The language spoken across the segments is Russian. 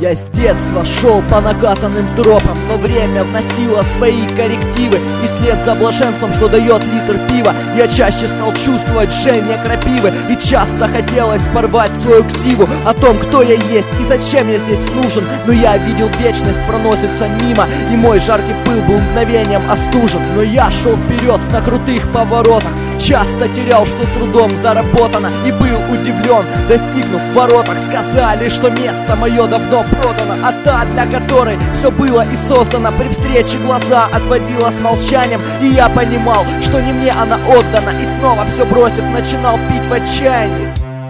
Я с детства шел по накатанным тропам, но время вносило свои коррективы. И вслед за блаженством, что дает литр пива, я чаще стал чувствовать жжение крапивы. И часто хотелось порвать свою ксиву о том, кто я есть и зачем я здесь нужен. Но я видел вечность проносится мимо, и мой жаркий пыл был мгновением остужен. Но я шел вперед на крутых поворотах, часто терял, что с трудом заработано, и был удивлен, достигнув воротах. Сказали, что место мое давно продано, а та, для которой все было и создано, при встрече глаза отводила с молчанием. И я понимал, что не мне она отдана, и снова все бросив, начинал пить в отчаянии.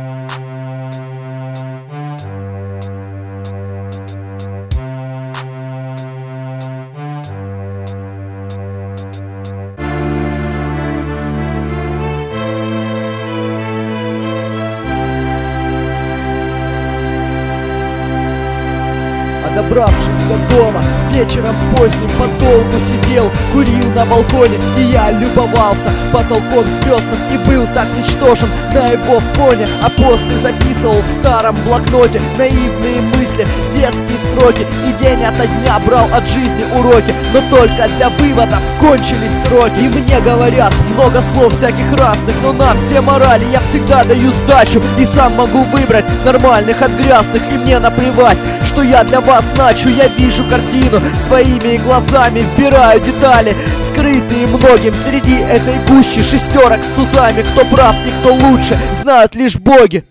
Добравшись до дома, вечером поздним подолгу сидел, курил на балконе, и я любовался потолком звездным, и был так ничтожен на его фоне. А после записывал в старом блокноте наивные мысли, детские строки, и день ото дня брал от жизни уроки. Но только для выводов кончились сроки. И мне говорят много слов всяких разных, но на все морали я всегда даю сдачу, и сам могу выбрать нормальных от грязных. И мне наплевать, что я для вас значу. Я вижу картину своими глазами, вбираю детали, скрытые многим среди этой гущи шестерок с тузами. Кто прав и кто лучше, знают лишь боги.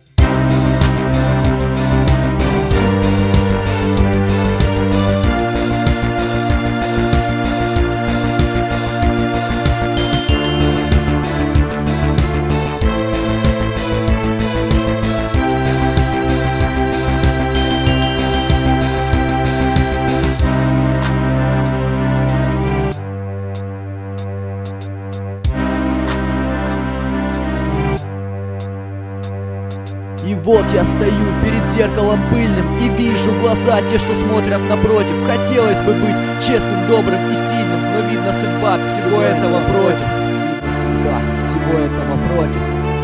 И вот я стою перед зеркалом пыльным и вижу глаза те, что смотрят напротив. Хотелось бы быть честным, добрым и сильным, но видно судьба всего этого против. Видно судьба всего этого против.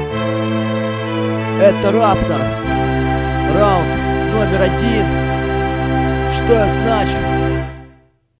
Это Раптор. Раунд номер 1. Что я значу?